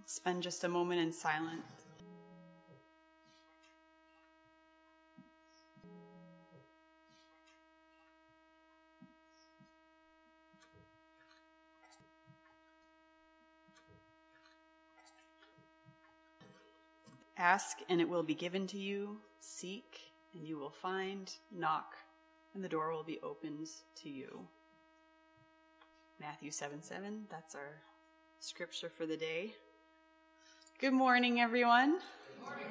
spend just a moment in silence. Ask, and it will be given to you. Seek, and you will find. Knock, and the door will be opened to you. Matthew 7:7, that's our scripture for the day. Good morning, everyone. Good morning.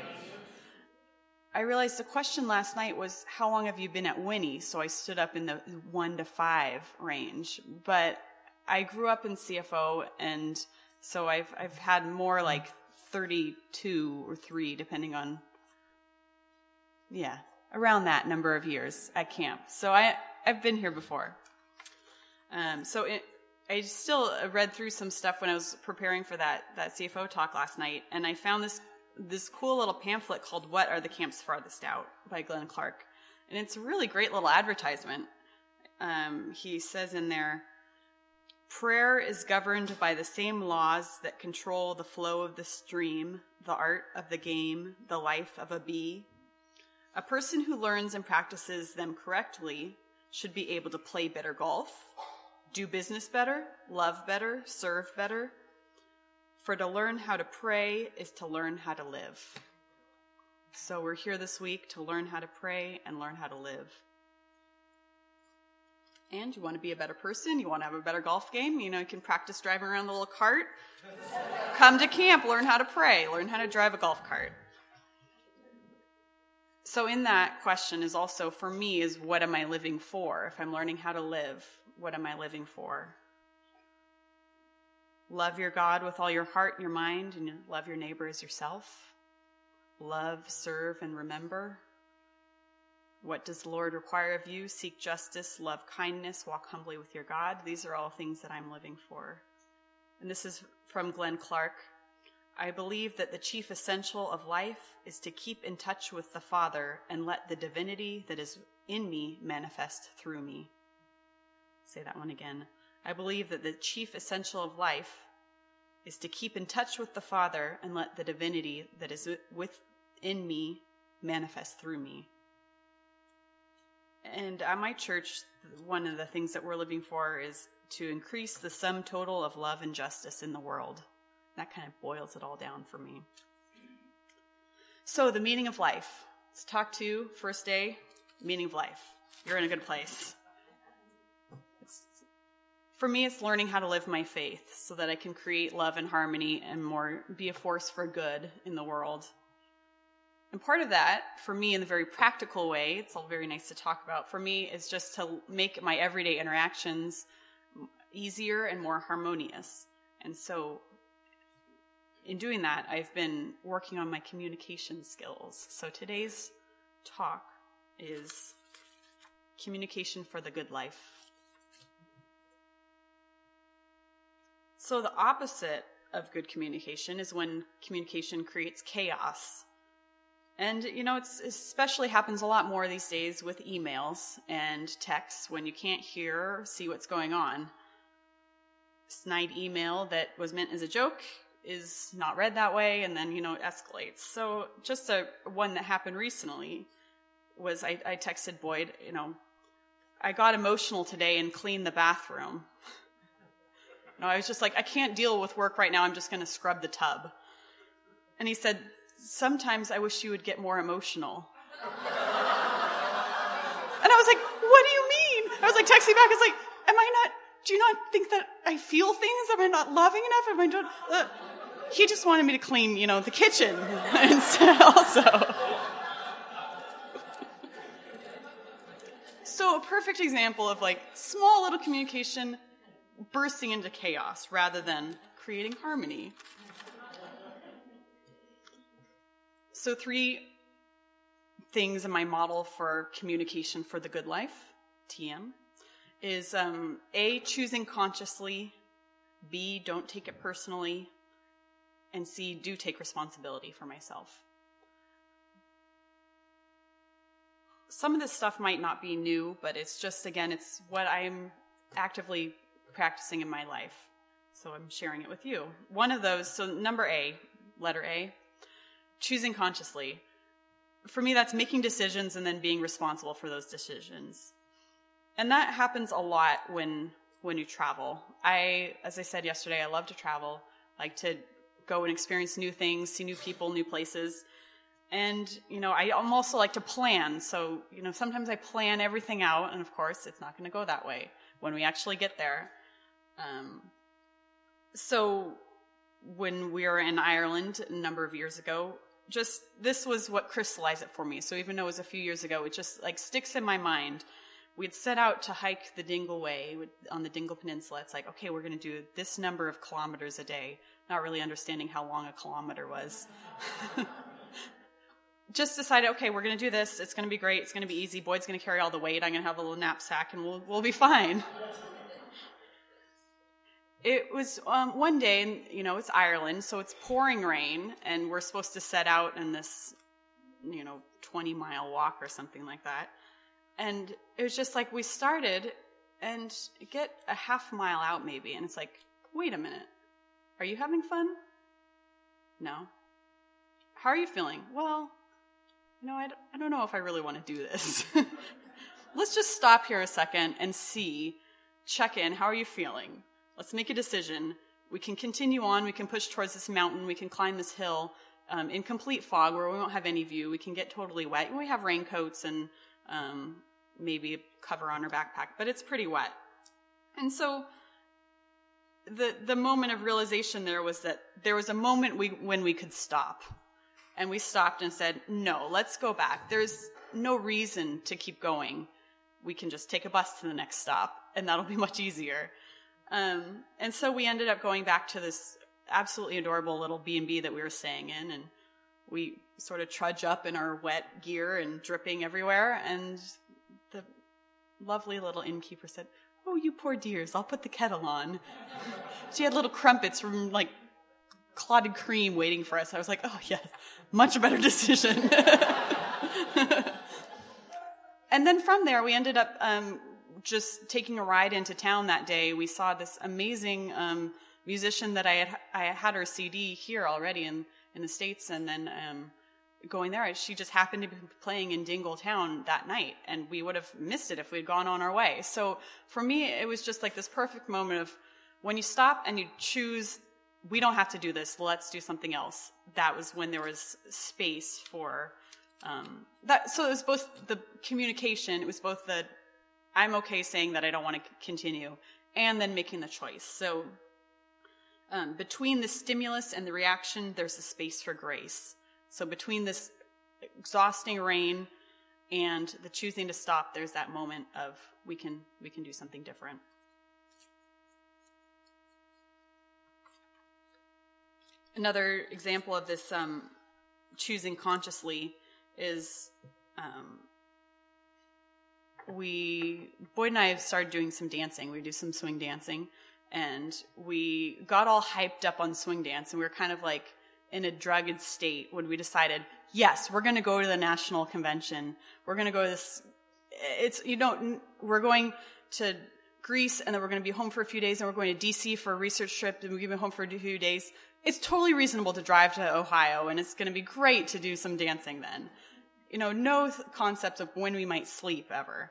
I realized the question last night was, how long have you been at Winnie? So I stood up in the 1 to 5 range. But I grew up in CFO, and so I've had more like 32 or 3, depending on, around that number of years at camp. So I've been here before. I still read through some stuff when I was preparing for that CFO talk last night, and I found this cool little pamphlet called "What Are the Camps Farthest Out" by Glenn Clark, and it's a really great little advertisement. He says in there, prayer is governed by the same laws that control the flow of the stream, the art of the game, the life of a bee. A person who learns and practices them correctly should be able to play better golf, do business better, love better, serve better. For to learn how to pray is to learn how to live. So we're here this week to learn how to pray and learn how to live. And you want to be a better person, you want to have a better golf game, you can practice driving around the little cart. Come to camp, learn how to pray, learn how to drive a golf cart. So in that question is also, for me, is what am I living for? If I'm learning how to live, what am I living for? Love your God with all your heart and your mind, and love your neighbor as yourself. Love, serve, and remember. What does the Lord require of you? Seek justice, love kindness, walk humbly with your God. These are all things that I'm living for. And this is from Glenn Clark. I believe that the chief essential of life is to keep in touch with the Father and let the divinity that is in me manifest through me. Say that one again. I believe that the chief essential of life is to keep in touch with the Father and let the divinity that is within me manifest through me. And at my church, one of the things that we're living for is to increase the sum total of love and justice in the world. That kind of boils it all down for me. So the meaning of life. Let's talk to, first day, meaning of life. You're in a good place. For me, it's learning how to live my faith so that I can create love and harmony and be a force for good in the world. And part of that, for me, in the very practical way, it's all very nice to talk about, for me, is just to make my everyday interactions easier and more harmonious. And so in doing that, I've been working on my communication skills. So today's talk is communication for the good life. So the opposite of good communication is when communication creates chaos. And, it especially happens a lot more these days with emails and texts when you can't hear or see what's going on. Snide email that was meant as a joke is not read that way, and then, it escalates. So just one that happened recently was I texted Boyd, I got emotional today and cleaned the bathroom. I was just like, I can't deal with work right now. I'm just going to scrub the tub. And he said, sometimes I wish you would get more emotional. And I was like, what do you mean? I was like texting back. I was like, do you not think that I feel things? Am I not loving enough? Am I not? He just wanted me to clean, the kitchen instead also. So a perfect example of small little communication bursting into chaos rather than creating harmony. So 3 things in my model for communication for the good life, TM, is A, choosing consciously, B, don't take it personally, and C, do take responsibility for myself. Some of this stuff might not be new, but it's just, again, it's what I'm actively practicing in my life. so I'm sharing it with you. One of those, so number A, letter A, choosing consciously. For me, that's making decisions and then being responsible for those decisions. And that happens a lot when you travel. As I said yesterday, I love to travel, like to go and experience new things, see new people, new places. And, I also like to plan. So, sometimes I plan everything out, and of course, it's not going to go that way when we actually get there. So when we were in Ireland a number of years ago, this was what crystallized it for me. So even though it was a few years ago, it just sticks in my mind. We'd set out to hike the Dingle Way on the Dingle Peninsula. It's like, okay, we're going to do this number of kilometers a day, not really understanding how long a kilometer was. Just decided, okay, we're going to do this. It's going to be great. It's going to be easy. Boyd's going to carry all the weight. I'm going to have a little knapsack, and we'll be fine. It was one day, and it's Ireland, so it's pouring rain, and we're supposed to set out in this, 20-mile walk or something like that. And it was just like we started and get a half mile out maybe, and it's like, wait a minute, are you having fun? No. How are you feeling? Well, I don't know if I really want to do this. Let's just stop here a second and check in. How are you feeling? Let's make a decision. We can continue on. We can push towards this mountain. We can climb this hill in complete fog where we won't have any view. We can get totally wet. We have raincoats and maybe a cover on our backpack, but it's pretty wet. And so the moment of realization there was that there was a moment when we could stop. And we stopped and said, no, let's go back. There's no reason to keep going. We can just take a bus to the next stop, and that'll be much easier. And so we ended up going back to this absolutely adorable little B&B that we were staying in, and we sort of trudge up in our wet gear and dripping everywhere, and the lovely little innkeeper said, oh, you poor dears, I'll put the kettle on. She had little crumpets from, clotted cream waiting for us. I was like, oh, yes, much better decision. And then from there, we ended up just taking a ride into town that day. We saw this amazing musician that I had her CD here already in the States, and then going there, she just happened to be playing in Dingle Town that night, and we would have missed it if we'd gone on our way. So for me, it was just like this perfect moment of when you stop and you choose, we don't have to do this, let's do something else. That was when there was space for that. So it was both the communication, it was both the I'm okay saying that I don't want to continue, and then making the choice. So between the stimulus and the reaction, there's a space for grace. So between this exhausting rain and the choosing to stop, there's that moment of we can do something different. Another example of this choosing consciously is Boyd and I have started doing some dancing. We do some swing dancing, and we got all hyped up on swing dance, and we were kind of like in a drugged state when we decided, yes, we're going to go to the national convention. We're going to go to this. We're going to Greece, and then we're going to be home for a few days, and we're going to DC for a research trip, and we're going to be home for a few days. It's totally reasonable to drive to Ohio, and it's going to be great to do some dancing then. No concept of when we might sleep ever.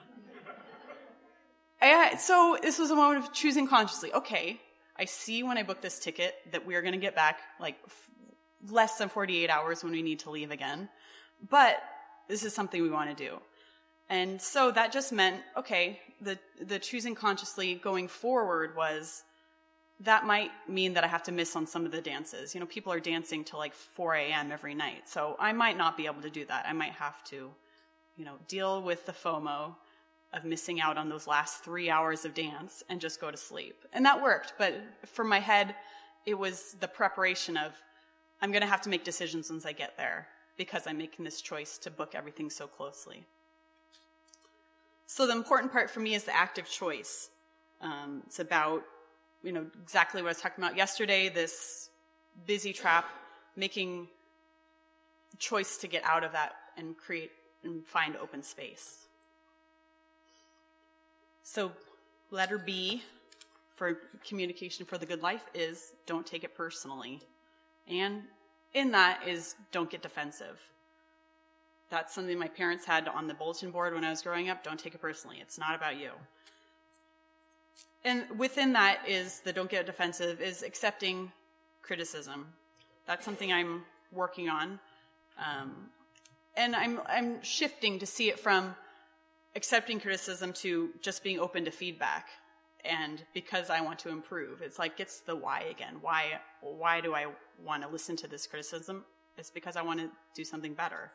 So this was a moment of choosing consciously. Okay, I see when I book this ticket that we are going to get back less than 48 hours when we need to leave again. But this is something we want to do. And so that just meant, okay, the choosing consciously going forward was, that might mean that I have to miss on some of the dances. People are dancing till 4 a.m. every night. So I might not be able to do that. I might have to, deal with the FOMO of missing out on those last 3 hours of dance and just go to sleep. And that worked. But for my head, it was the preparation of, I'm going to have to make decisions once I get there because I'm making this choice to book everything so closely. So the important part for me is the active choice. It's about exactly what I was talking about yesterday, this busy trap, making a choice to get out of that and create and find open space. So letter B, for communication for the good life is don't take it personally. And in that is don't get defensive. That's something my parents had on the bulletin board when I was growing up. Don't take it personally. It's not about you. And within that is the don't get defensive is accepting criticism. That's something I'm working on. And I'm shifting to see it from accepting criticism to just being open to feedback. And because I want to improve, it's like, it's the why again. Why do I want to listen to this criticism? It's because I want to do something better.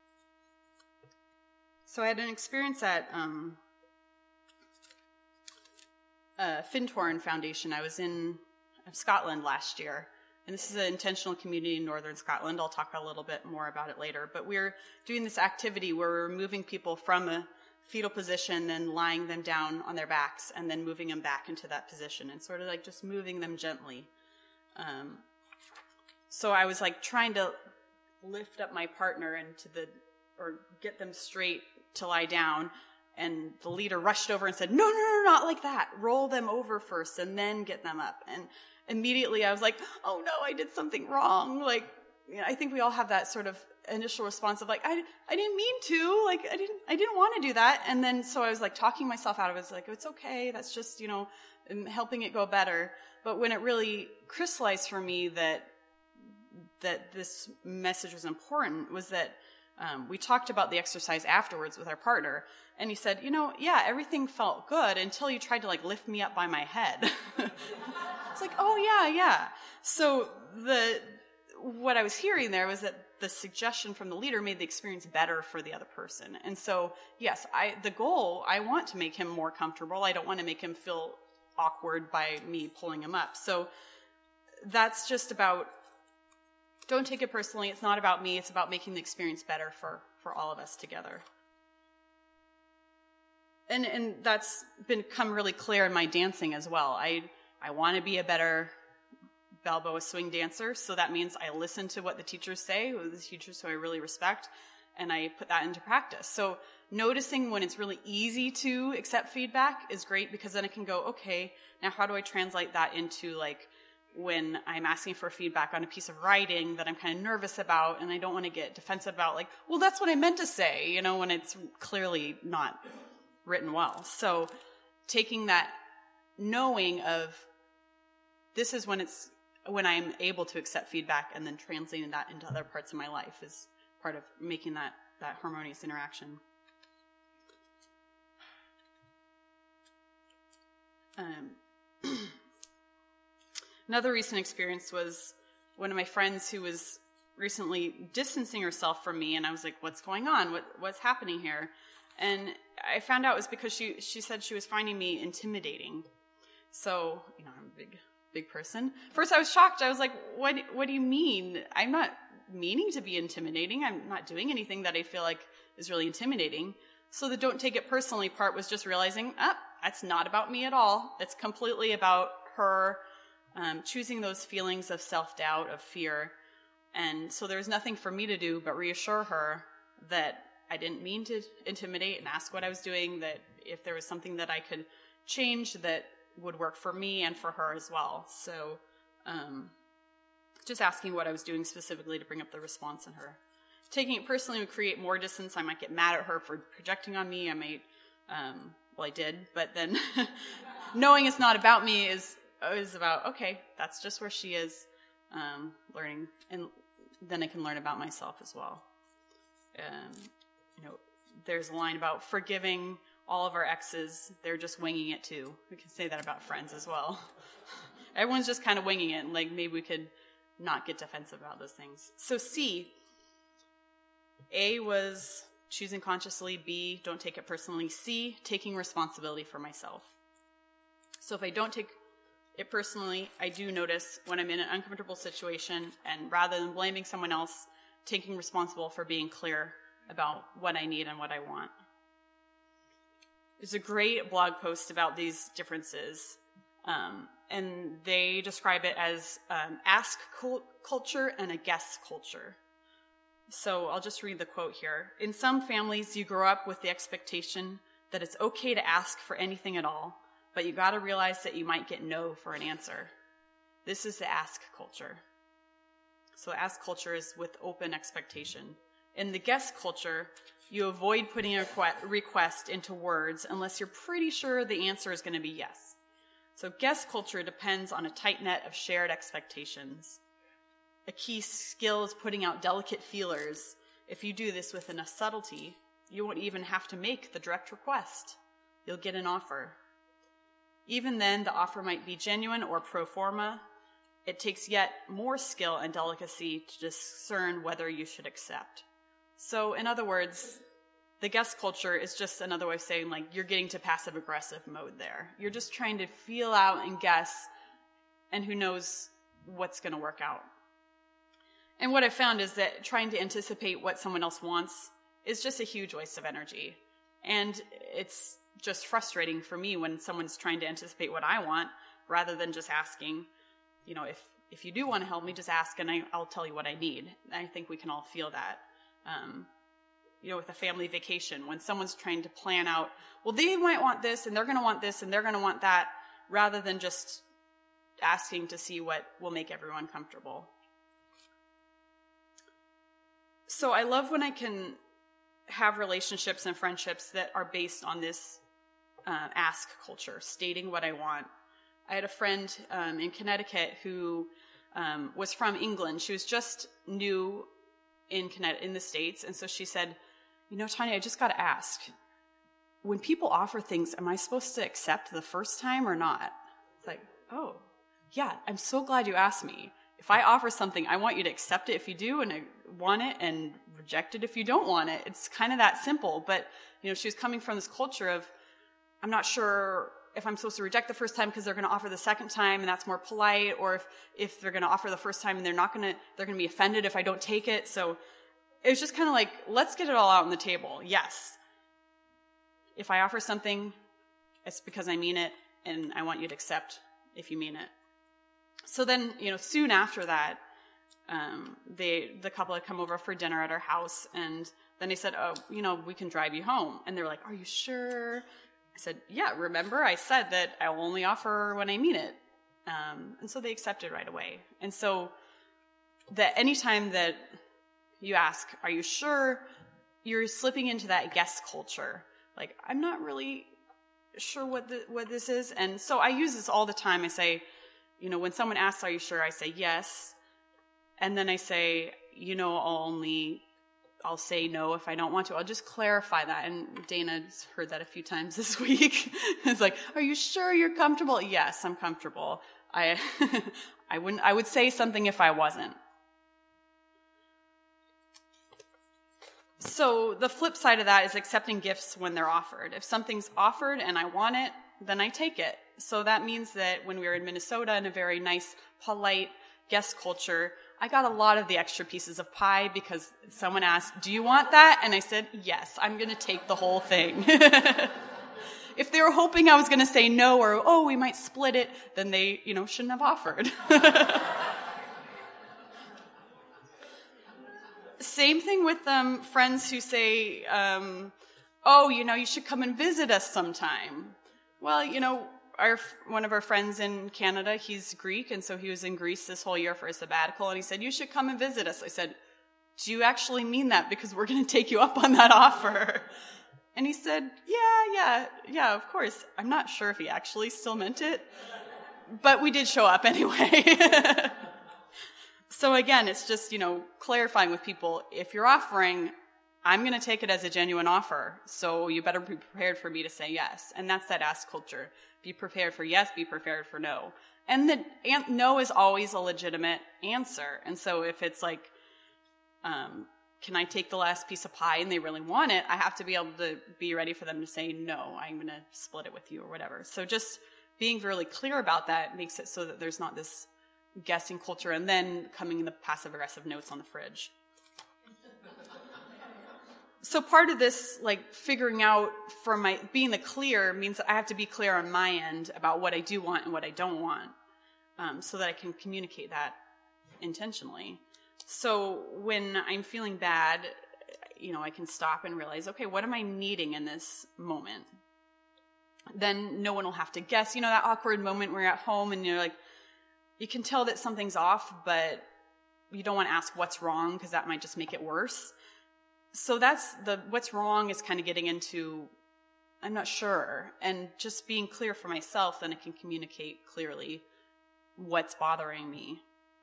So I had an experience at Fintorn Foundation. I was in Scotland last year. And this is an intentional community in northern Scotland. I'll talk a little bit more about it later. But we're doing this activity where we're moving people from a fetal position, then lying them down on their backs, and then moving them back into that position, and sort of like just moving them gently. So I was like trying to lift up my partner or get them straight to lie down, and the leader rushed over and said, no, not like that. Roll them over first, and then get them up. And immediately I was like, oh no, I did something wrong. Like, you know, I think we all have that sort of initial response of like, I didn't mean to, like, I didn't want to do that. And then, so I was like talking myself out of it. I was like, it's okay. That's just, you know, helping it go better. But when it really crystallized for me that this message was important was that, we talked about the exercise afterwards with our partner, and he said, you know, yeah, everything felt good until you tried to like lift me up by my head. It's like, oh yeah. So what I was hearing there was that the suggestion from the leader made the experience better for the other person. And so, yes, the goal, I want to make him more comfortable. I don't want to make him feel awkward by me pulling him up. So that's just about, don't take it personally. It's not about me. It's about making the experience better for all of us together. And that's become really clear in my dancing as well. I want to be a better Balboa swing dancer, so that means I listen to what the teachers say, the teachers who I really respect, and I put that into practice. So noticing when it's really easy to accept feedback is great, because then I can go, okay, now how do I translate that into like when I'm asking for feedback on a piece of writing that I'm kind of nervous about and I don't want to get defensive about, like, well, that's what I meant to say, you know, when it's clearly not written well. So taking that knowing of this is when I'm able to accept feedback, and then translating that into other parts of my life is part of making that harmonious interaction. Another recent experience was one of my friends who was recently distancing herself from me, and I was like, what's going on? What's happening here? And I found out it was because she said she was finding me intimidating. So, you know, I'm a big person. First I was shocked. I was like, what do you mean? I'm not meaning to be intimidating. I'm not doing anything that I feel like is really intimidating. So the don't take it personally part was just realizing, that's not about me at all. It's completely about her choosing those feelings of self-doubt, of fear. And so there's nothing for me to do but reassure her that I didn't mean to intimidate, and ask what I was doing, that if there was something that I could change that would work for me and for her as well. So just asking what I was doing specifically to bring up the response in her. Taking it personally would create more distance. I might get mad at her for projecting on me. I might, I did, but then knowing it's not about me is about, okay, that's just where she is, learning, and then I can learn about myself as well. There's a line about forgiving all of our exes. They're just winging it too. We can say that about friends as well. Everyone's just kind of winging it, and like maybe we could not get defensive about those things. So C, A was choosing consciously. B, don't take it personally. C, taking responsibility for myself. So if I don't take it personally, I do notice when I'm in an uncomfortable situation, and rather than blaming someone else, taking responsible for being clear about what I need and what I want. There's a great blog post about these differences, and they describe it as ask culture and a guess culture. So I'll just read the quote here. In some families, you grow up with the expectation that it's okay to ask for anything at all, but you got to realize that you might get no for an answer. This is the ask culture. So ask culture is with open expectation. In the guess culture, you avoid putting a request into words unless you're pretty sure the answer is going to be yes. So guess culture depends on a tight net of shared expectations. A key skill is putting out delicate feelers. If you do this with enough subtlety, you won't even have to make the direct request. You'll get an offer. Even then, the offer might be genuine or pro forma. It takes yet more skill and delicacy to discern whether you should accept. So, in other words, the guess culture is just another way of saying, like, you're getting to passive-aggressive mode there. You're just trying to feel out and guess, and who knows what's going to work out. And what I found is that trying to anticipate what someone else wants is just a huge waste of energy. And it's just frustrating for me when someone's trying to anticipate what I want rather than just asking, you know, if you do want to help me, just ask and I'll tell you what I need. I think we can all feel that. You know, with a family vacation, when someone's trying to plan out, well, they might want this and they're going to want this and they're going to want that, rather than just asking to see what will make everyone comfortable. So I love when I can have relationships and friendships that are based on this ask culture, stating what I want. I had a friend in Connecticut who was from England. She was just new in the States, and so she said, you know, Tanya, I just got to ask, when people offer things, am I supposed to accept the first time or not? It's like, oh, yeah, I'm so glad you asked me. If I offer something, I want you to accept it if you do, and I want it, and reject it if you don't want it. It's kind of that simple. But, you know, she was coming from this culture of, I'm not sure if I'm supposed to reject the first time because they're going to offer the second time, and that's more polite, or if they're going to offer the first time and they're going to be offended if I don't take it. So it was just kind of like, let's get it all out on the table. Yes. If I offer something, it's because I mean it, and I want you to accept if you mean it. So then, you know, soon after that, the couple had come over for dinner at our house, and then they said, oh, you know, we can drive you home. And they were like, are you sure? I said, yeah, remember I said that I'll only offer when I mean it. And so they accepted right away. And so that anytime that you ask, are you sure, you're slipping into that guess culture. Like, I'm not really sure what this is. And so I use this all the time. I say, you know, when someone asks, are you sure? I say, yes. And then I say, you know, I'll say no if I don't want to. I'll just clarify that. And Dana's heard that a few times this week. It's like, are you sure you're comfortable? Yes, I'm comfortable. I would say something if I wasn't. So the flip side of that is accepting gifts when they're offered. If something's offered and I want it, then I take it. So that means that when we were in Minnesota in a very nice, polite guest culture, I got a lot of the extra pieces of pie because someone asked, do you want that? And I said, yes, I'm going to take the whole thing. If they were hoping I was going to say no or, oh, we might split it, then they, you know, shouldn't have offered. Same thing with friends who say, oh, you know, you should come and visit us sometime. Well, you know, one of our friends in Canada, he's Greek, and so he was in Greece this whole year for a sabbatical, and he said, you should come and visit us. I said, do you actually mean that? Because we're going to take you up on that offer. And he said, yeah, of course. I'm not sure if he actually still meant it, but we did show up anyway. So again, it's just, you know, clarifying with people, if you're offering, I'm going to take it as a genuine offer, so you better be prepared for me to say yes. And that's that ask culture. Be prepared for yes, be prepared for no. And the no is always a legitimate answer. And so if it's like, can I take the last piece of pie and they really want it, I have to be able to be ready for them to say, no, I'm going to split it with you or whatever. So just being really clear about that makes it so that there's not this guessing culture and then coming in the passive-aggressive notes on the fridge. So part of this, like, figuring out being the clear means that I have to be clear on my end about what I do want and what I don't want, so that I can communicate that intentionally. So when I'm feeling bad, you know, I can stop and realize, okay, what am I needing in this moment? then no one will have to guess. You know, that awkward moment where you're at home and you're like, you can tell that something's off, but you don't want to ask what's wrong because that might just make it worse. So that's what's wrong is kind of getting into, I'm not sure, and just being clear for myself, then I can communicate clearly what's bothering me.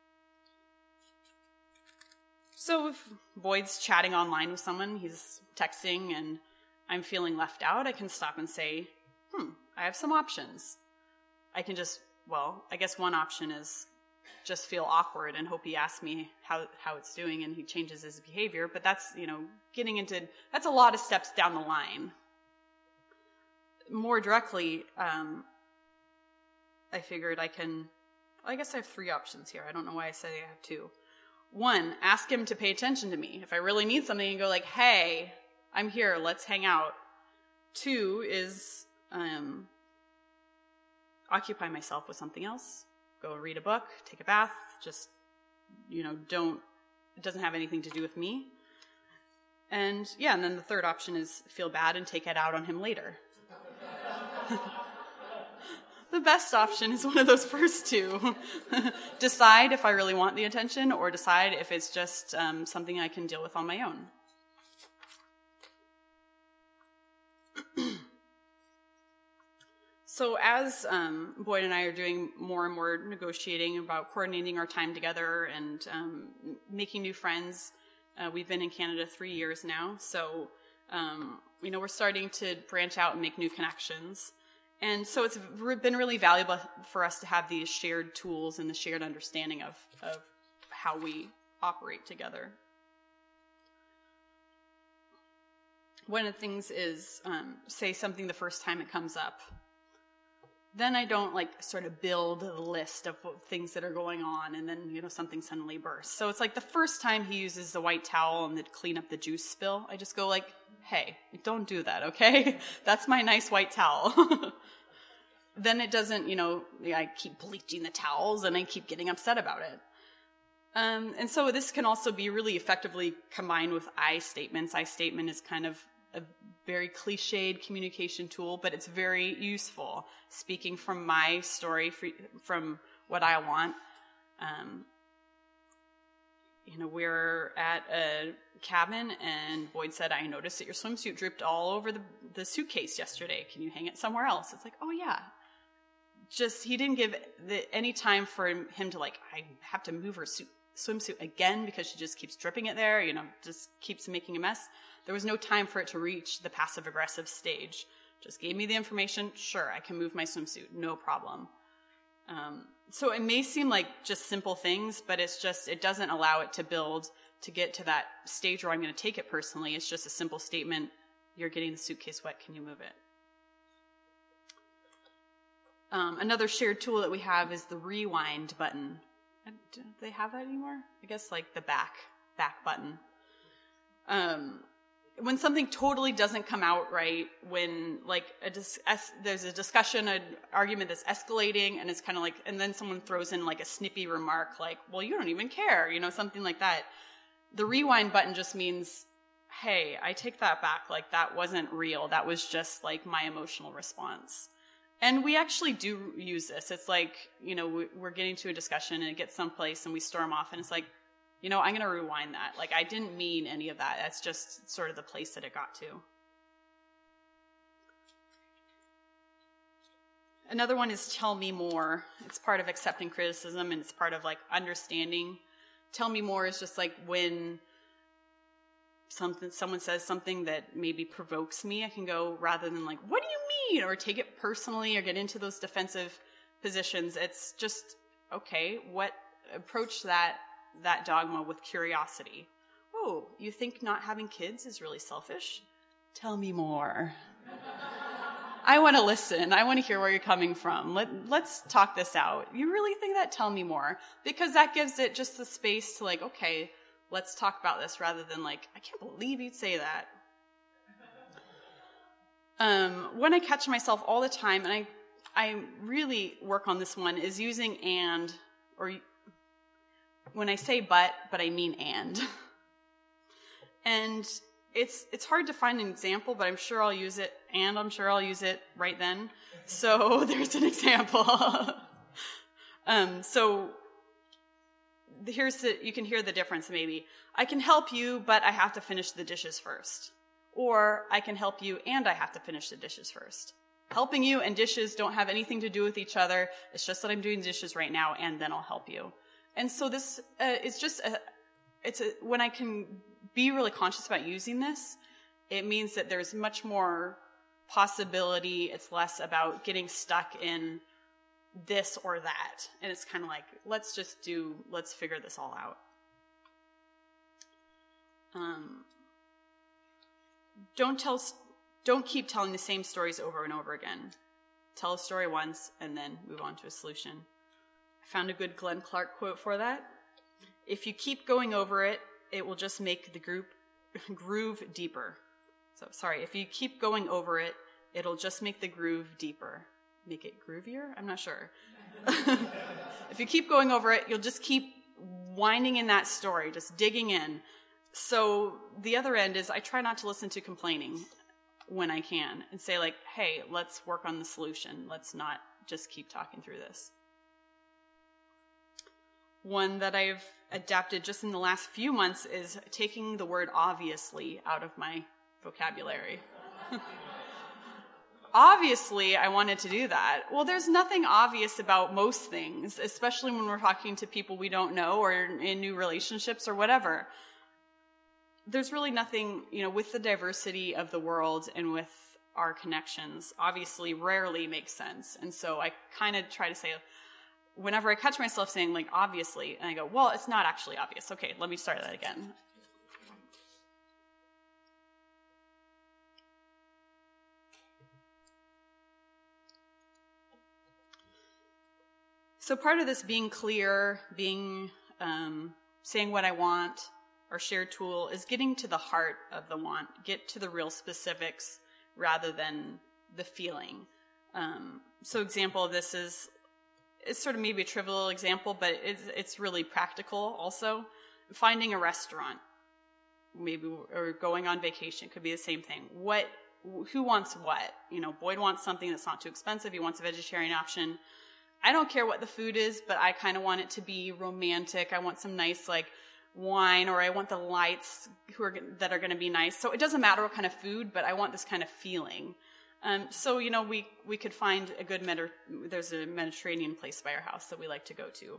So if Boyd's chatting online with someone, he's texting, and I'm feeling left out, I can stop and say, I have some options. I can just, I guess one option is just feel awkward and hope he asks me how it's doing and he changes his behavior. But that's, that's a lot of steps down the line. More directly, I figured I guess I have 3 options here. I don't know why I say I have 2. 1, ask him to pay attention to me. If I really need something, and go like, hey, I'm here, let's hang out. 2 is occupy myself with something else. Go read a book, take a bath, just, it doesn't have anything to do with me. And and then the 3rd option is feel bad and take it out on him later. The best option is one of those first 2. Decide if I really want the attention, or decide if it's just something I can deal with on my own. So as Boyd and I are doing more and more negotiating about coordinating our time together and making new friends, we've been in Canada 3 years now, so we're starting to branch out and make new connections. And so it's been really valuable for us to have these shared tools and the shared understanding of how we operate together. One of the things is say something the first time it comes up. Then I don't sort of build a list of things that are going on and then, something suddenly bursts. So it's like the first time he uses the white towel and to clean up the juice spill, I just go like, hey, don't do that, okay? That's my nice white towel. Then it doesn't, I keep bleaching the towels and I keep getting upset about it. And so this can also be really effectively combined with I statements. I statement is kind of a very cliched communication tool, but it's very useful. Speaking from my story, from what I want. We're at a cabin and Boyd said, I noticed that your swimsuit dripped all over the suitcase yesterday. Can you hang it somewhere else? It's like, oh yeah. Just, he didn't give any time for him to I have to move her swimsuit again because she just keeps dripping it there, just keeps making a mess. There was no time for it to reach the passive-aggressive stage. Just gave me the information. Sure, I can move my swimsuit. No problem. So it may seem like just simple things, but it doesn't allow it to build to get to that stage where I'm going to take it personally. It's just a simple statement. You're getting the suitcase wet. Can you move it? Another shared tool that we have is the rewind button. Do they have that anymore? I guess the back button. When something totally doesn't come out right, when there's a discussion, an argument that's escalating, and it's kind of and then someone throws in a snippy remark well, you don't even care, something like that. The rewind button just means, hey, I take that back. That wasn't real. That was just my emotional response. And we actually do use this. It's we're getting to a discussion and it gets someplace and we storm off and it's I'm going to rewind that. I didn't mean any of that. That's just sort of the place that it got to. Another one is tell me more. It's part of accepting criticism and it's part of understanding. Tell me more is just when someone says something that maybe provokes me, I can go rather than what do you mean? Or take it personally or get into those defensive positions. It's just, okay, approach that dogma with curiosity. Oh, you think not having kids is really selfish? Tell me more. I want to listen. I want to hear where you're coming from. Let's talk this out. You really think that? Tell me more. Because that gives it just the space to okay, let's talk about this rather than I can't believe you'd say that. When I catch myself all the time, and I really work on this one, is using and, or when I say but I mean and. And it's hard to find an example, but I'm sure I'll use it, and I'm sure I'll use it right then. So there's an example. So you can hear the difference maybe. I can help you, but I have to finish the dishes first. Or I can help you and I have to finish the dishes first. Helping you and dishes don't have anything to do with each other. It's just that I'm doing dishes right now and then I'll help you. And so this is just when I can be really conscious about using this, it means that there's much more possibility. It's less about getting stuck in this or that. And it's kind of like, let's figure this all out. Don't keep telling the same stories over and over again. Tell a story once and then move on to a solution. I found a good Glenn Clark quote for that. If you keep going over it, it will just make the groove deeper. If you keep going over it, it'll just make the groove deeper. Make it groovier? I'm not sure. If you keep going over it, you'll just keep winding in that story, just digging in. So the other end is I try not to listen to complaining when I can and say like, hey, let's work on the solution. Let's not just keep talking through this. One that I've adapted just in the last few months is taking the word obviously out of my vocabulary. Obviously, I wanted to do that. Well, there's nothing obvious about most things, especially when we're talking to people we don't know or in new relationships or whatever. There's really nothing, with the diversity of the world and with our connections, obviously rarely makes sense. And so I kind of try to say, whenever I catch myself saying like obviously, and I go, well, it's not actually obvious. Okay, let me start that again. So part of this being clear, saying what I want, our shared tool is getting to the heart of the want, get to the real specifics rather than the feeling. So example of this it's sort of maybe a trivial example, but it's really practical also. Finding a restaurant, maybe, or going on vacation could be the same thing. Who wants what? Boyd wants something that's not too expensive. He wants a vegetarian option. I don't care what the food is, but I kind of want it to be romantic. I want some nice wine, or I want the lights that are going to be nice. So it doesn't matter what kind of food, but I want this kind of feeling. So we could find a good there's a Mediterranean place by our house that we like to go to,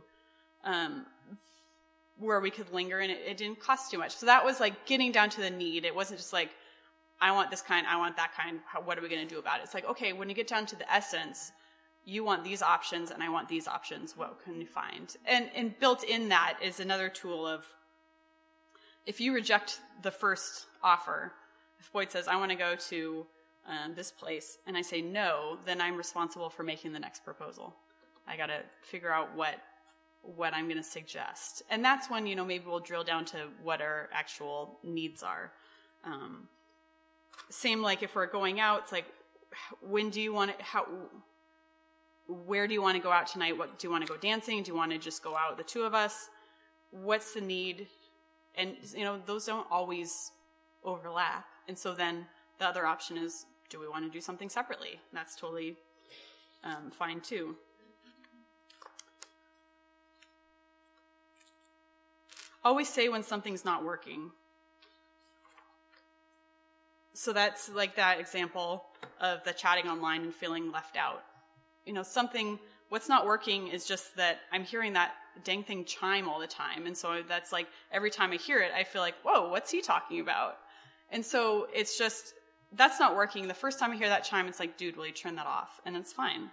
where we could linger, and it didn't cost too much. So that was like getting down to the need. It wasn't just like, I want this kind, I want that kind. What are we going to do about it? It's like, okay, when you get down to the essence, you want these options and I want these options. What can you find? And built in that is another tool of, if you reject the first offer, if Boyd says, I want to go to this place, and I say no, then I'm responsible for making the next proposal. I got to figure out what I'm going to suggest. And that's when, maybe we'll drill down to what our actual needs are. Same like if we're going out, it's like, when do you want it, where do you want to go out tonight? What do you want to go dancing? Do you want to just go out, the two of us? What's the need? And, those don't always overlap. And so then the other option is, do we want to do something separately? That's totally fine too. Always say when something's not working. So that's like that example of the chatting online and feeling left out. What's not working is just that I'm hearing that dang thing chime all the time. And so that's like, every time I hear it, I feel like, whoa, what's he talking about? And so it's just, that's not working. The first time I hear that chime, it's like, dude, will you turn that off? And it's fine.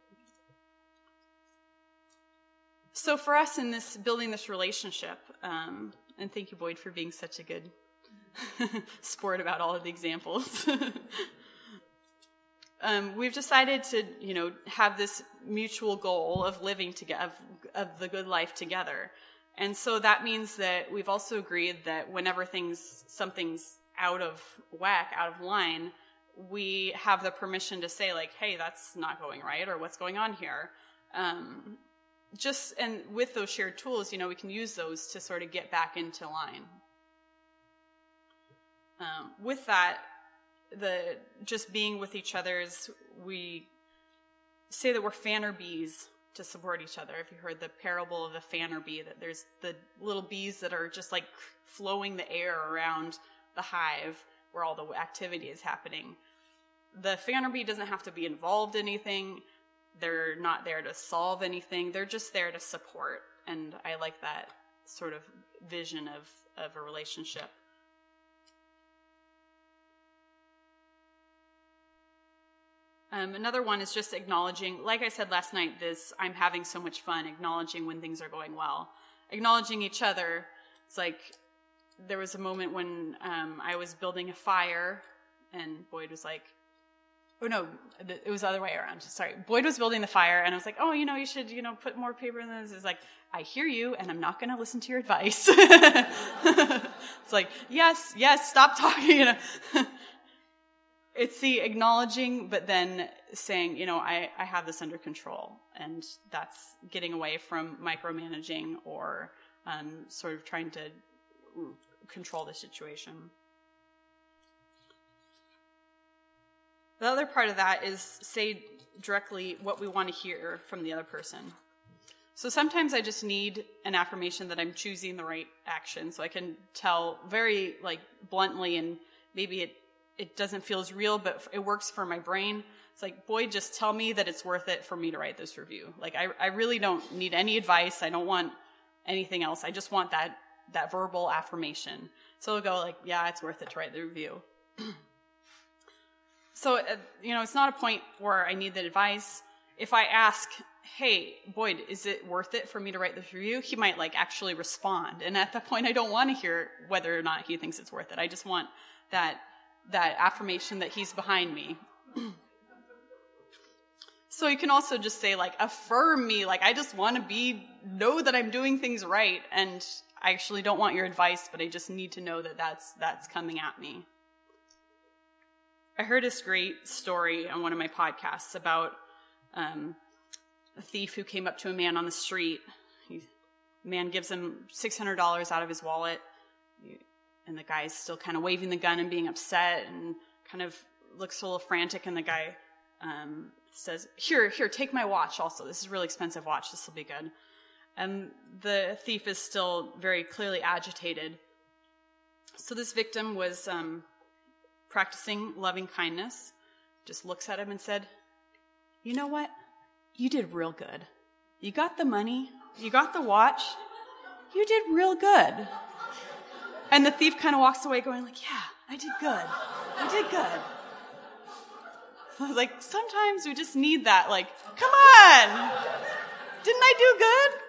So for us in building this relationship, and thank you, Boyd, for being such a good sport about all of the examples. We've decided to, have this mutual goal of living together, of the good life together. And so that means that we've also agreed that whenever something's out of whack, out of line, we have the permission to say like, hey, that's not going right, or what's going on here. And with those shared tools, we can use those to sort of get back into line. With that, just being with each other's, we say that we're fanner bees to support each other. If you heard the parable of the fanner bee, that there's the little bees that are just like flowing the air around the hive where all the activity is happening. The fanner bee doesn't have to be involved in anything. They're not there to solve anything. They're just there to support. And I like that sort of vision of a relationship. Another one is just acknowledging, like I said last night, this I'm having so much fun, acknowledging when things are going well. Acknowledging each other. It's like there was a moment when I was building a fire and Boyd was like, oh no, it was the other way around. Sorry. Boyd was building the fire and I was like, oh, you should, put more paper in this. It's like, I hear you and I'm not going to listen to your advice. It's like, yes, stop talking. It's the acknowledging, but then saying, I have this under control. And that's getting away from micromanaging or sort of trying to control the situation. The other part of that is say directly what we want to hear from the other person. So sometimes I just need an affirmation that I'm choosing the right action. So I can tell very bluntly, and maybe it doesn't feel as real, but it works for my brain. It's like, Boyd, just tell me that it's worth it for me to write this review. I really don't need any advice. I don't want anything else. I just want that verbal affirmation. So it'll go yeah, it's worth it to write the review. So, it's not a point where I need the advice. If I ask, hey, Boyd, is it worth it for me to write this review? He might actually respond. And at that point, I don't want to hear whether or not he thinks it's worth it. I just want that affirmation that he's behind me. So you can also just say affirm me. I just want to know that I'm doing things right. And I actually don't want your advice, but I just need to know that that's coming at me. I heard this great story on one of my podcasts about a thief who came up to a man on the street. The man gives him $600 out of his wallet, and the guy's still kind of waving the gun and being upset and kind of looks a little frantic, and the guy says, here, take my watch also. This is a really expensive watch. This will be good. And the thief is still very clearly agitated. So this victim was practicing loving kindness, just looks at him and said, you know what? You did real good. You got the money. You got the watch. You did real good. And the thief kind of walks away going yeah, I did good. I did good. I was sometimes we just need that, come on. Didn't I do good?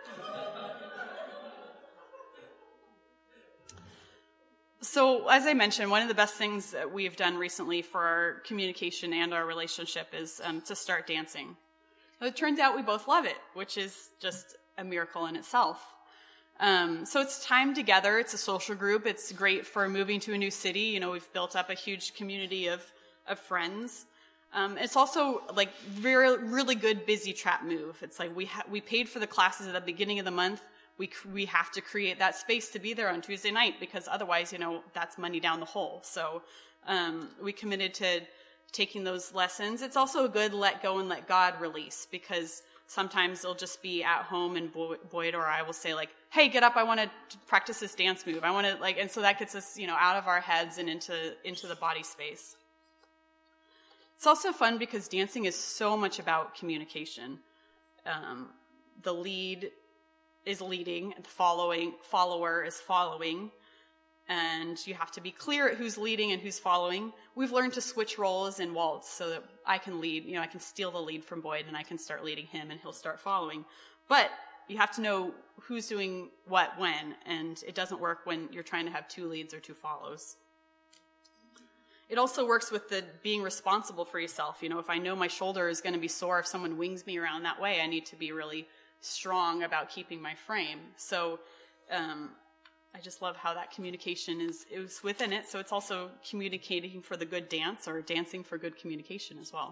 So, as I mentioned, one of the best things that we've done recently for our communication and our relationship is to start dancing. It turns out we both love it, which is just a miracle in itself. So it's time together. It's a social group. It's great for moving to a new city. We've built up a huge community of friends. It's also really good busy trap move. It's we paid for the classes at the beginning of the month. We have to create that space to be there on Tuesday night because otherwise, that's money down the hole. So we committed to taking those lessons. It's also a good let go and let God release because sometimes it'll just be at home and Boyd or I will say hey, get up. I want to practice this dance move. I want to and so that gets us, out of our heads and into the body space. It's also fun because dancing is so much about communication. The lead is leading, and the follower is following, and you have to be clear at who's leading and who's following. We've learned to switch roles in waltz so that I can lead, I can steal the lead from Boyd and I can start leading him and he'll start following. But you have to know who's doing what when, and it doesn't work when you're trying to have two leads or two follows. It also works with the being responsible for yourself. If I know my shoulder is going to be sore if someone wings me around that way, I need to be really strong about keeping my frame. So I just love how that communication is within it. So it's also communicating for the good dance or dancing for good communication as well.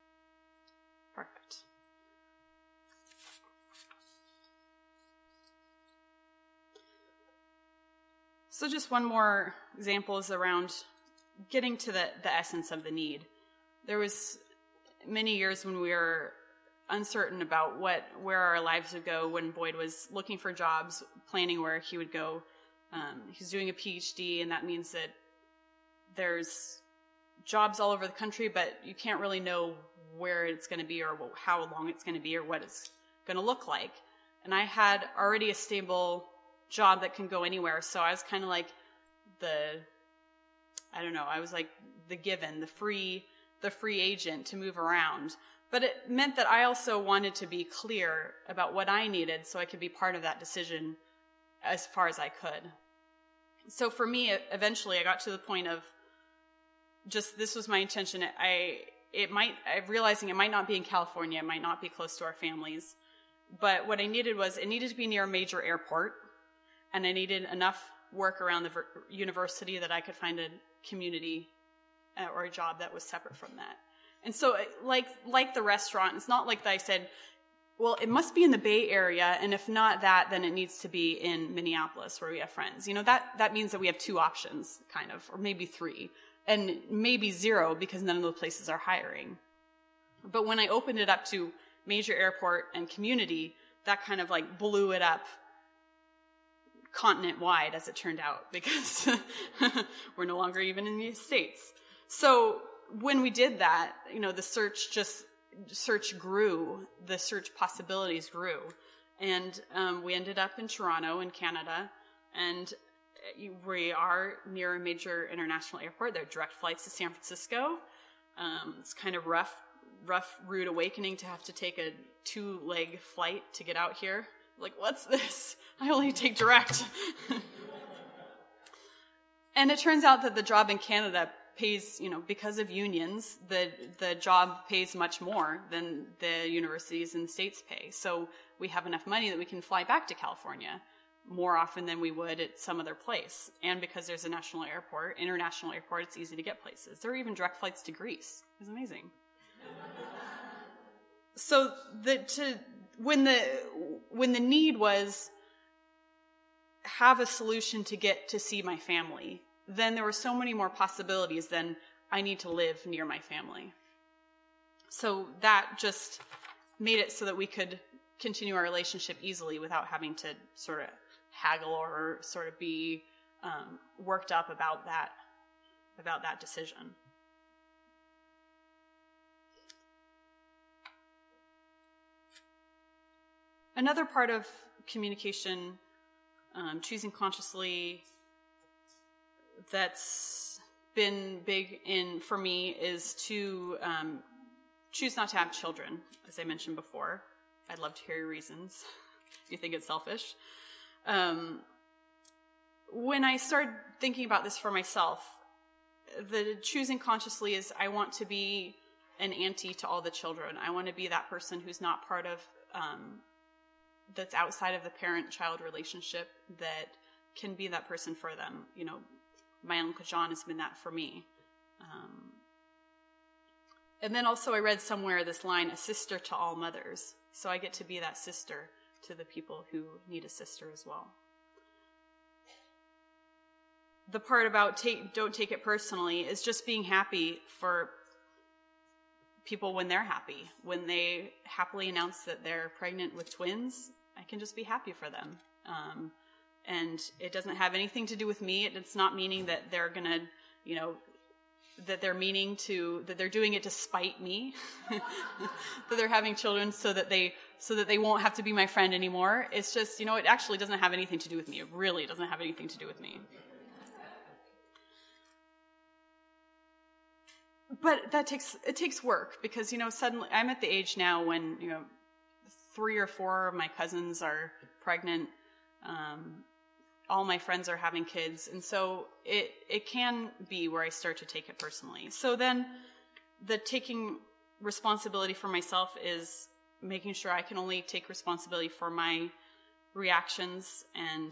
Perfect. So just one more example is around getting to the essence of the need. There was many years when we were uncertain about where our lives would go when Boyd was looking for jobs, planning where he would go. He's doing a PhD, and that means that there's jobs all over the country, but you can't really know where it's going to be or how long it's going to be or what it's going to look like. And I had already a stable job that can go anywhere, so I was kind of like I was like the given, the free agent to move around. But it meant that I also wanted to be clear about what I needed so I could be part of that decision as far as I could. So for me, eventually I got to the point of just, this was my intention. Realizing it might not be in California, it might not be close to our families, but what I needed was, it needed to be near a major airport, and I needed enough work around the university that I could find a community or a job that was separate from that. And so like the restaurant, it's not like that I said, well, it must be in the Bay Area, and if not that, then it needs to be in Minneapolis where we have friends. That means that we have two options, kind of, or maybe three, and maybe zero because none of those places are hiring. But when I opened it up to major airport and community, that kind of like blew it up continent-wide, as it turned out, because we're no longer even in the States. So when we did that, the search grew, the search possibilities grew. And we ended up in Toronto in Canada, and we are near a major international airport. There are direct flights to San Francisco. It's kind of rough rude awakening to have to take a 2-leg flight to get out here. Like, what's this? I only take direct. And it turns out that the job in Canada pays, because of unions, the job pays much more than the universities in the States pay. So we have enough money that we can fly back to California more often than we would at some other place. And because there's a international airport, it's easy to get places. There are even direct flights to Greece. It's amazing. So when the need was have a solution to get to see my family, then there were so many more possibilities than I need to live near my family. So that just made it so that we could continue our relationship easily without having to sort of haggle or sort of be worked up about that decision. Another part of communication, choosing consciously, that's been big for me is to choose not to have children, as I mentioned before. I'd love to hear your reasons if you think it's selfish. When I started thinking about this for myself, the choosing consciously is I want to be an auntie to all the children. I want to be that person who's not part of that's outside of the parent-child relationship, that can be that person for them. My Uncle John has been that for me. And then also I read somewhere this line, a sister to all mothers. So I get to be that sister to the people who need a sister as well. The part about don't take it personally is just being happy for people when they're happy. When they happily announce that they're pregnant with twins, I can just be happy for them. And it doesn't have anything to do with me. It's not meaning that they're going to, that they're doing it to spite me, that they're having children so that they won't have to be my friend anymore. It's just, it actually doesn't have anything to do with me. It really doesn't have anything to do with me. But it takes work because, suddenly I'm at the age now when, 3 or 4 of my cousins are pregnant. All my friends are having kids. And so it can be where I start to take it personally. So then the taking responsibility for myself is making sure I can only take responsibility for my reactions, and,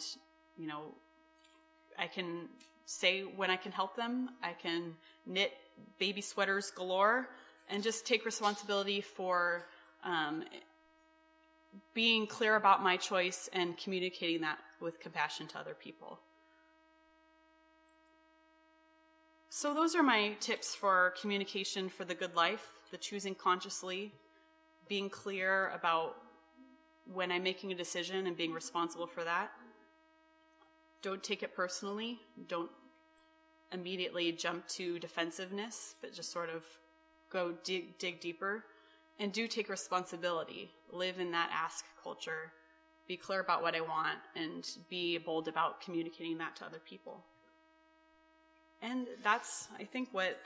I can say when I can help them. I can knit baby sweaters galore and just take responsibility for being clear about my choice and communicating that with compassion to other people. So those are my tips for communication for the good life, the choosing consciously, being clear about when I'm making a decision and being responsible for that. Don't take it personally. Don't immediately jump to defensiveness, but just sort of go dig deeper. And do take responsibility. Live in that ask culture. Be clear about what I want and be bold about communicating that to other people. And that's, I think,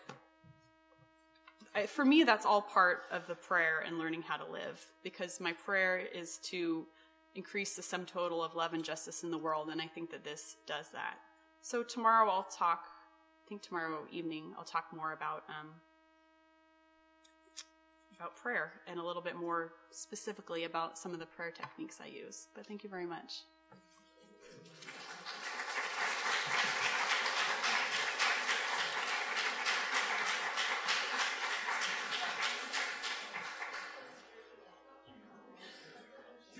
for me, that's all part of the prayer and learning how to live, because my prayer is to increase the sum total of love and justice in the world, and I think that this does that. So tomorrow tomorrow evening I'll talk more about prayer and a little bit more specifically about some of the prayer techniques I use. But thank you very much.